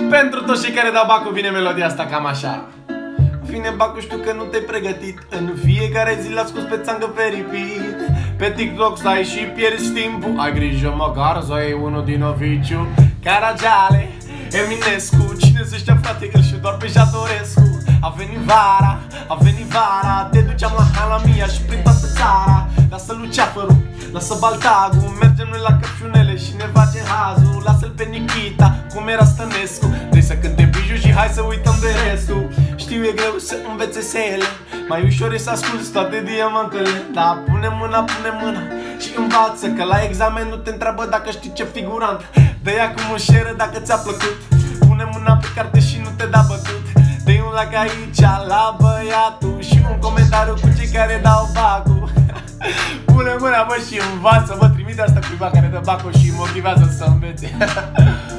pentru toți cei care dau bacul vine melodia asta cam așa. Vine bacul, știu că nu te-ai pregătit. În fiecare zi l-ascult scos pe țangă pe repeat. Pe TikTok stai și pierzi timpul. Ai grijă măcar să ai unul din oficiu. Caragiale, Eminescu, cine să știa frate, îl știu doar pe Jatorescu. A venit vara, te duceam la Halamia și prin toată țara. Lasă Luceafărul, lasă Baltagul, mergem noi la Căpșunele și ne face hazul. Lasă-l pe Nikita, cum era Stănescu. Vrei să cânte Biju și hai să uităm de restul. Știu e greu să învețe sele, mai ușor e să asculti toate diamantele. Dar pune mâna și învață, că la examen nu te întreabă dacă știi ce figurant. Dă-i acum o share dacă ți-a plăcut. Pune mâna pe carte și nu te da bătut. Dă-i un like aici la băiatul și un comentariu cu cei care dau bacul. Pune mâna bă și învață, bă, trimite asta cuiva care dă bacul și motivează să învețe.